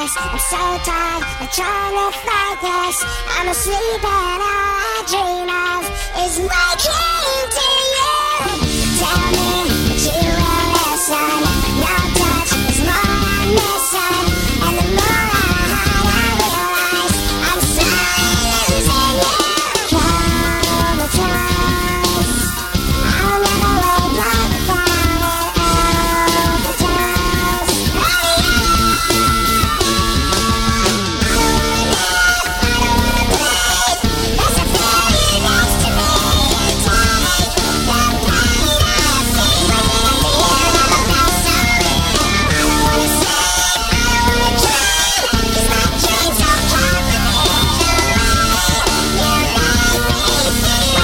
this. I'm so tired of trying to fight this. I'm asleep and all I dream of is waking to you. Tell me that you will listen. No touch is more I'm missing. And the more I hide, I realize I'm slowly losing you. Comatose, I'll never wake up without it. Overdose. There's a feeling next to me. Take the pain I feel when I'm near the best of me. I don't wanna sleep, I don't wanna dream, 'cause my dreams don't come with me. You make me feel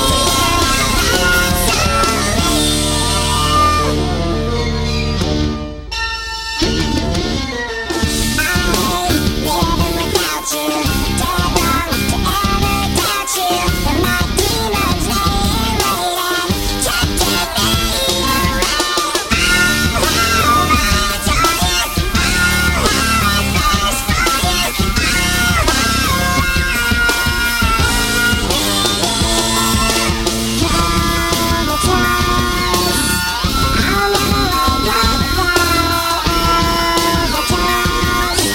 living without you, dead wrong to ever doubt you. But my demons laying waiting, tempting me away. Oh, how I adore you, oh, how I thirst for you, comatose. I'll never wake up without it. Overdose.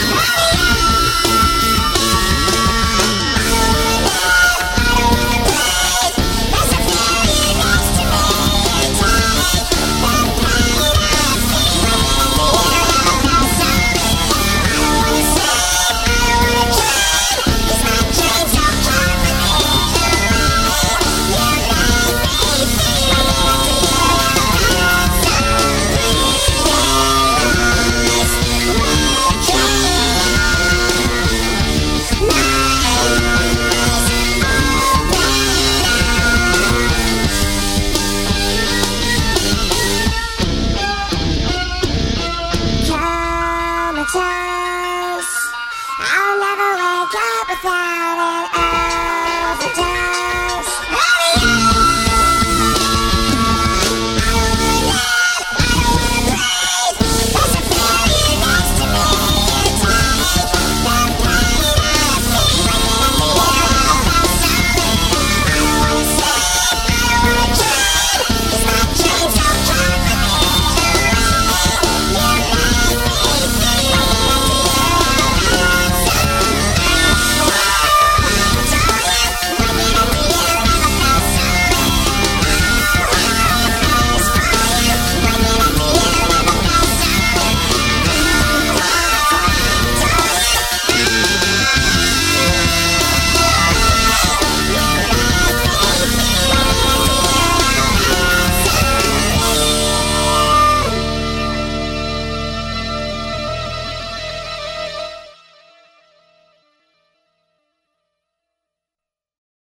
There's a feeling next to me. Take the pain I feel when I'm near the best of me. I don't wanna sleep, I don't wanna dream, 'cause my dreams don't come with me. You make me feel comatose. I'll never wake up without an overdose.